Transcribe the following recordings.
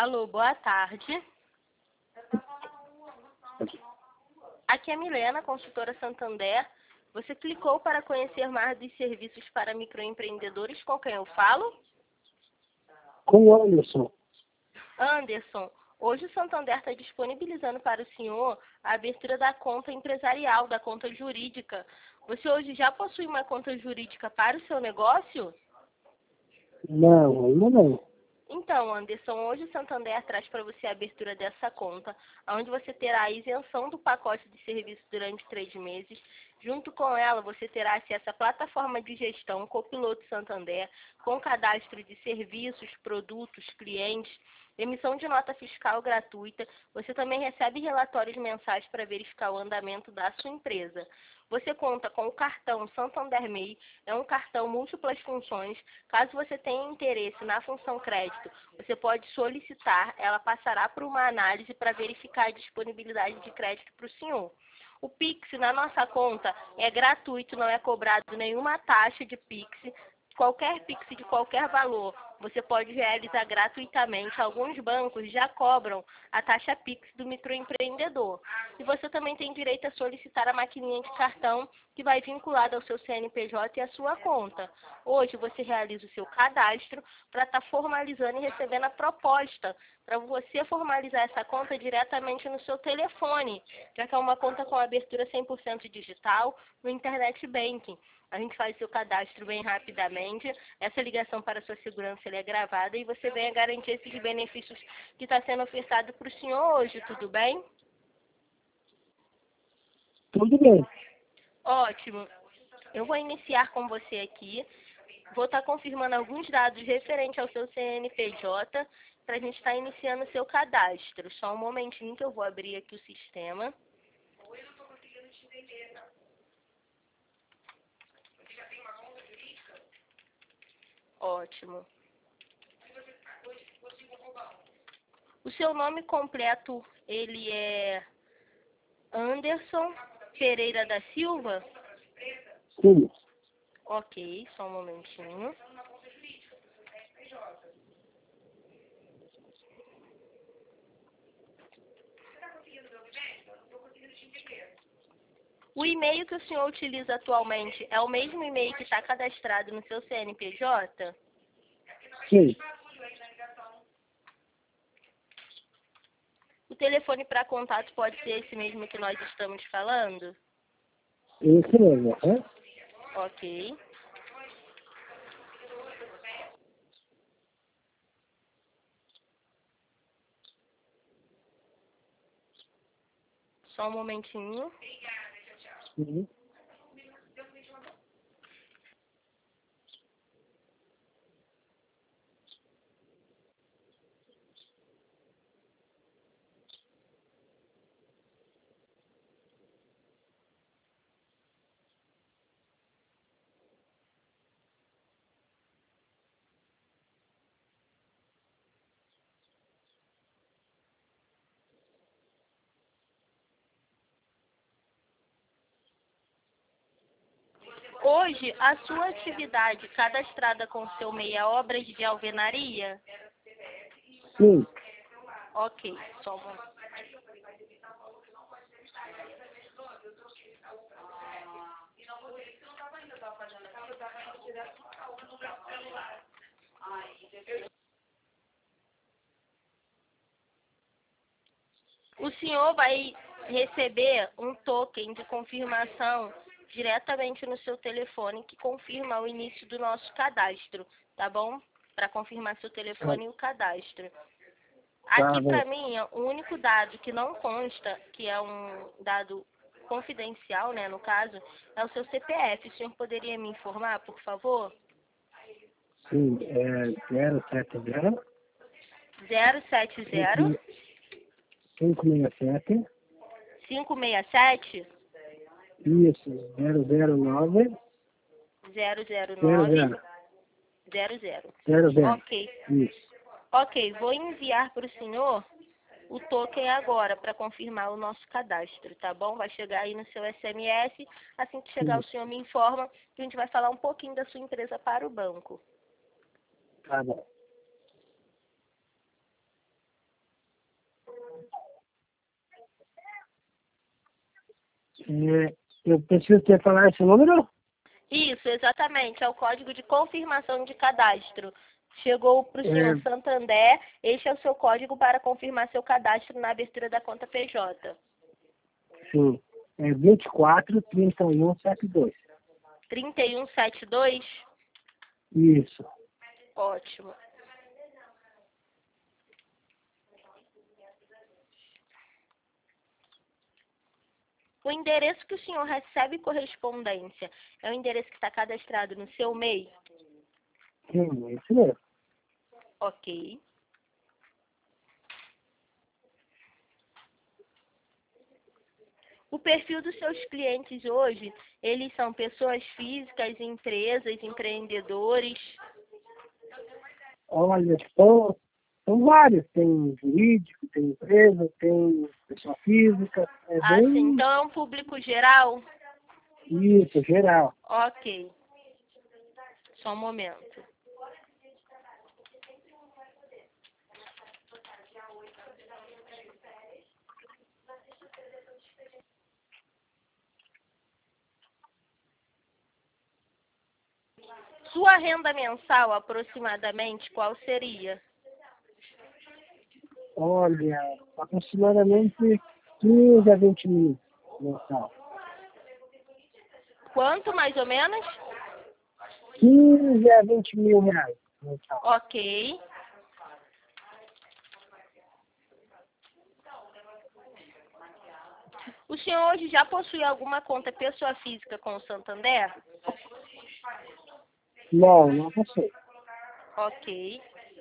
Alô, boa tarde. Aqui é Milena, consultora Santander. Você clicou para conhecer mais dos serviços para microempreendedores. Com quem eu falo? Com o Anderson. Anderson, hoje o Santander está disponibilizando para o senhor a abertura da conta empresarial, da conta jurídica. Você hoje já possui uma conta jurídica para o seu negócio? Não, ainda não. Então, Anderson, hoje o Santander traz para você a abertura dessa conta, onde você terá a isenção do pacote de serviço durante 3 meses. Junto com ela, você terá acesso à plataforma de gestão Copiloto Santander, com cadastro de serviços, produtos, clientes, emissão de nota fiscal gratuita. Você também recebe relatórios mensais para verificar o andamento da sua empresa. Você conta com o cartão Santander MEI, é um cartão múltiplas funções. Caso você tenha interesse na função crédito, você pode solicitar, ela passará por uma análise para verificar a disponibilidade de crédito para o senhor. O Pix na nossa conta é gratuito, não é cobrado nenhuma taxa de Pix. Qualquer Pix de qualquer valor você pode realizar gratuitamente. Alguns bancos já cobram a taxa Pix do microempreendedor. E você também tem direito a solicitar a maquininha de cartão que vai vinculada ao seu CNPJ e à sua conta. Hoje você realiza o seu cadastro para estar formalizando e recebendo a proposta para você formalizar essa conta diretamente no seu telefone, já que é uma conta com abertura 100% digital no Internet Banking. A gente faz seu cadastro bem rapidamente, essa ligação para sua segurança é gravada e você venha garantir esses benefícios que está sendo ofertado para o senhor hoje, tudo bem? Tudo bem. Ótimo. Eu vou iniciar com você aqui, vou estar confirmando alguns dados referentes ao seu CNPJ para a gente estar iniciando o seu cadastro. Só um momentinho que eu vou abrir aqui o sistema. Ótimo. O seu nome completo, ele é Anderson Pereira da Silva? Sim. Ok, só um momentinho. O e-mail que o senhor utiliza atualmente é o mesmo e-mail que está cadastrado no seu CNPJ? Sim. O telefone para contato pode ser esse mesmo que nós estamos falando? Esse mesmo, né? Ok. Só um momentinho. Sim. Hoje, a sua atividade cadastrada com o seu MEI é obras de alvenaria? Sim. Ok, só um momento. O senhor vai receber um token de confirmação diretamente no seu telefone que confirma o início do nosso cadastro, tá bom? Para confirmar seu telefone e o cadastro. Aqui bom. para mim, o único dado que não consta, que é um dado confidencial, né, no caso, é o seu CPF. O senhor poderia me informar, por favor? Sim, é 070 070 567 567 isso, 009 009 00. 00. Ok. Isso. Ok, vou enviar para o senhor o token agora para confirmar o nosso cadastro, tá bom? Vai chegar aí no seu SMS. Assim que chegar, o Isso. senhor me informa que a gente vai falar um pouquinho da sua empresa para o banco. Tá bom. Eu preciso ter falar esse número? Isso, exatamente. É o código de confirmação de cadastro. Chegou para o senhor Santander, este é o seu código para confirmar seu cadastro na abertura da conta PJ. Sim. É 243172. 3172? Isso. Ótimo. O endereço que o senhor recebe correspondência é o endereço que está cadastrado no seu MEI? Sim, é isso mesmo. Ok. O perfil dos seus clientes hoje, eles são pessoas físicas, empresas, empreendedores? Olha, são vários. Tem jurídico, tem empresa, tem pessoa física. É Ah, sim. bem Então é um público geral? isso, geral. Ok. Só um momento. Sua renda mensal, aproximadamente, qual seria? Olha, aproximadamente 15 a 20 mil mensal. Quanto, mais ou menos? 15 a 20 mil reais mensal. Ok. O senhor hoje já possui alguma conta pessoa física com o Santander? Não possui. Ok.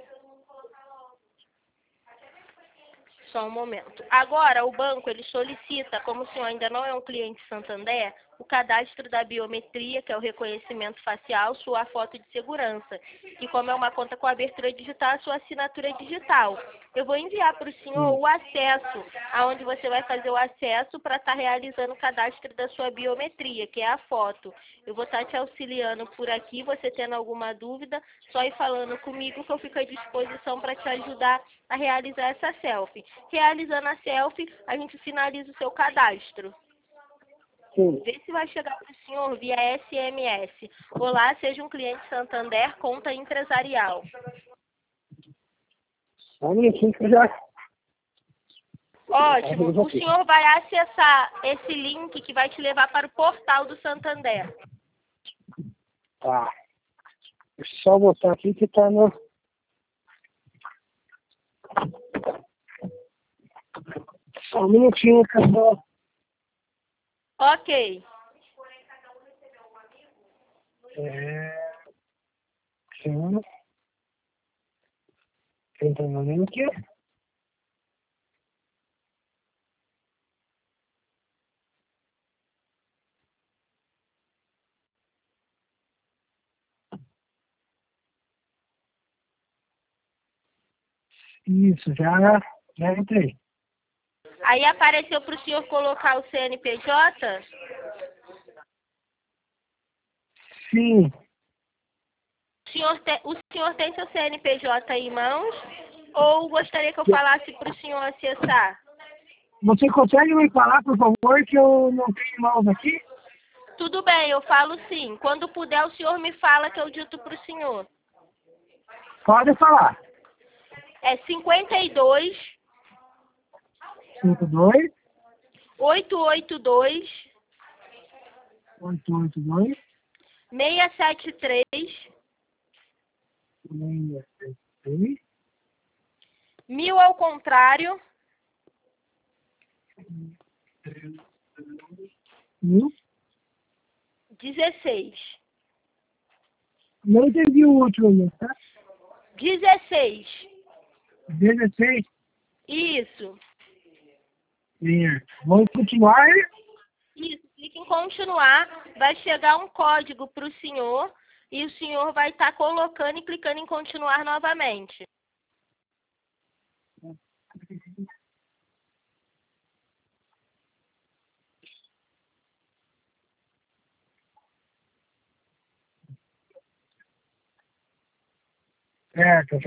Só um momento. Agora, o banco, ele solicita, como o senhor ainda não é um cliente Santander, o cadastro da biometria, que é o reconhecimento facial, sua foto de segurança. E como é uma conta com abertura digital, a sua assinatura é digital. Eu vou enviar para o senhor o acesso, aonde você vai fazer o acesso para estar realizando o cadastro da sua biometria, que é a foto. Eu vou estar te auxiliando por aqui, você tendo alguma dúvida, só ir falando comigo que eu fico à disposição para te ajudar a realizar essa selfie. Realizando a selfie, a gente finaliza o seu cadastro. Sim. Vê se vai chegar para o senhor via SMS. Olá, seja um cliente Santander, conta empresarial. Só um minutinho que eu já... Ótimo. O senhor vai acessar esse link que vai te levar para o portal do Santander. Tá. Deixa eu só botar aqui que tá no... Só um minutinho que eu tô... Ok. Sim. Entra no link. Isso, já entrei. Aí apareceu para o senhor colocar o CNPJ? Sim. O senhor tem seu CNPJ em mãos? Ou gostaria que eu falasse para o senhor acessar? Você consegue me falar, por favor, que eu não tenho mãos aqui? Tudo bem, eu falo sim. Quando puder, o senhor me fala que eu dito para o senhor. Pode falar. É 52 52 882 882 673 673 1000 ao contrário 16. Não entendi o último, né, tá? 16. 16. Isso. Vamos continuar. Isso. Clique em continuar. Vai chegar um código para o senhor e o senhor vai estar colocando e clicando em continuar novamente. Certo,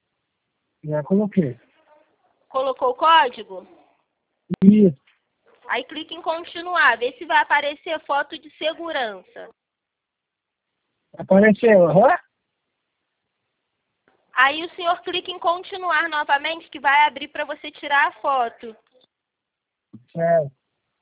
já coloquei. Colocou o código? Isso. Aí clique em continuar, vê se vai aparecer foto de segurança. Apareceu, aham. Aí o senhor clica em continuar novamente, que vai abrir para você tirar a foto. Certo.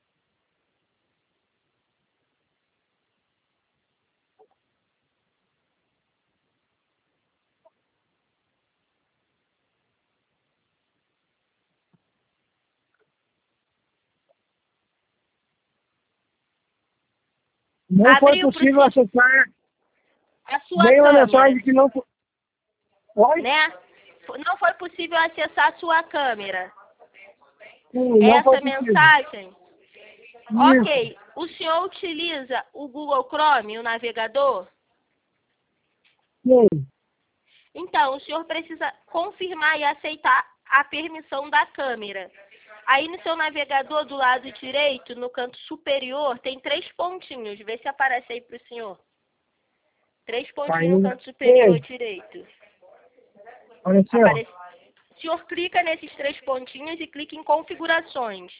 Não foi Abriu pro possível acessar. a sua Veio uma câmera, mensagem que não. Oi? né? Não foi possível acessar a sua câmera. Sim, não foi Essa possível. mensagem? Isso. Ok. O senhor utiliza o Google Chrome, o navegador? Sim. Então, o senhor precisa confirmar e aceitar a permissão da câmera. Aí no seu navegador, do lado direito, no canto superior, tem 3 pontinhos. Vê se aparece aí para o senhor. 3 pontinhos no Ainda. canto superior Sim. direito. Apareceu. Aparece. O senhor clica nesses 3 pontinhos e clica em configurações.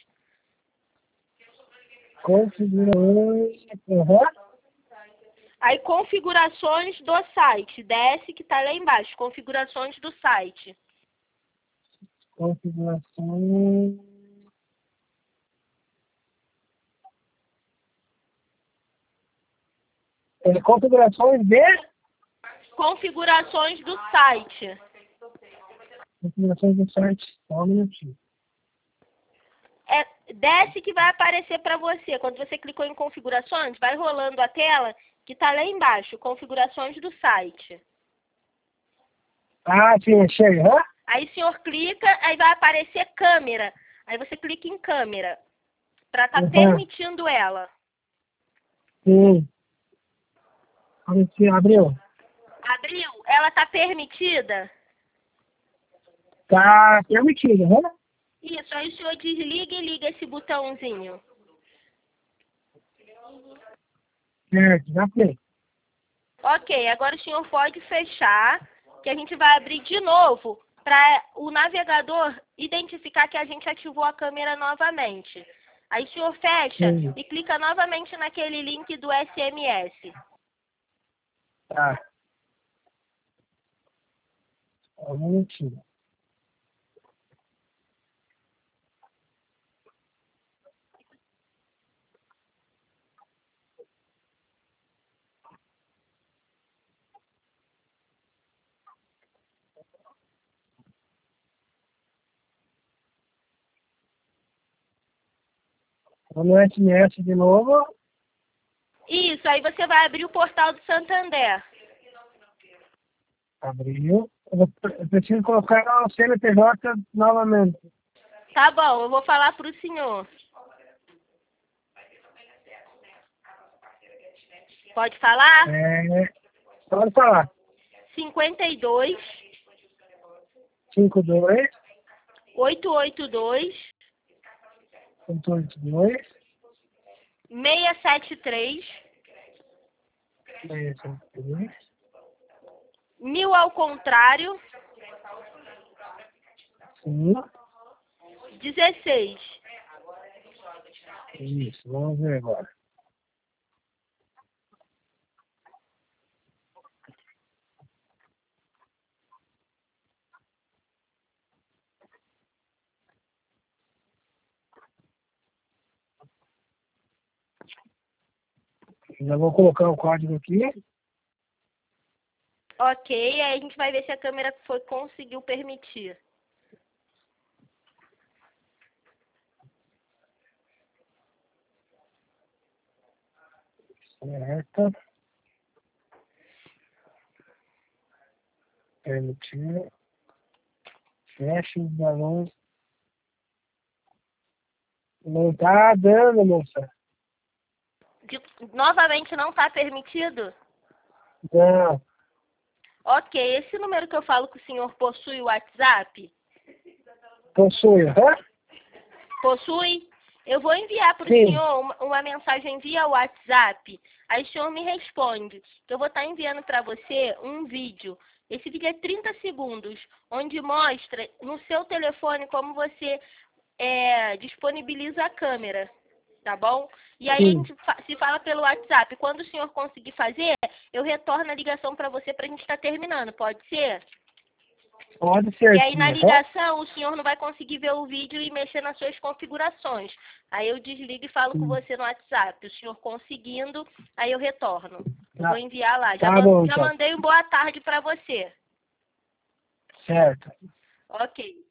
Configurações. Aham. Aí, configurações do site. Desce que está lá embaixo. Configurações do site. Configurações. Configurações de. Configurações do site. Configurações do site. Só um minutinho. Desce que vai aparecer para você. Quando você clicou em configurações, vai rolando a tela que está lá embaixo. Configurações do site. Ah, sim, achei. Aham. Aí o senhor clica, aí vai aparecer câmera. Aí você clica em câmera. Para estar permitindo ela. Sim. Abriu. Abriu? Ela está permitida? Tá permitido, aham. Isso, aí o senhor desliga e liga esse botãozinho. Certo, já foi. Ok, agora o senhor pode fechar, que a gente vai abrir de novo para o navegador identificar que a gente ativou a câmera novamente. Aí o senhor fecha Sim. e clica novamente naquele link do SMS. Tá. Só um minutinho. Vamos no SMS de novo. Isso, aí você vai abrir o portal do Santander. Abriu. Eu preciso colocar o CNPJ novamente. Tá bom, eu vou falar para o senhor. Pode falar? Pode falar. 52 52 882 882 673 673 1000 ao contrário Sim. 16. Isso, vamos ver agora. Já vou colocar o código aqui. Ok, aí a gente vai ver se a câmera conseguiu permitir. Certo. Permitir. Fecha os balões. Não tá dando, moça. Novamente não está permitido? Não. Ok, esse número que eu falo que o senhor possui o WhatsApp? Possui, aham? Possui? Eu vou enviar para o Sim. senhor uma mensagem via WhatsApp. Aí o senhor me responde. Eu vou estar enviando para você um vídeo. Esse vídeo é 30 segundos, onde mostra no seu telefone como você disponibiliza a câmera. tá bom? E aí a Sim. gente se fala pelo WhatsApp. Quando o senhor conseguir fazer, eu retorno a ligação para você para a gente estar terminando, pode ser? Pode ser, E aí sim. na Aham. ligação o senhor não vai conseguir ver o vídeo e mexer nas suas configurações. Aí eu desligo e falo com você no WhatsApp. O senhor conseguindo, aí eu retorno. Eu vou Tá, enviar lá. tá bom, Já então. mandei um boa tarde para você. Certo. Ok.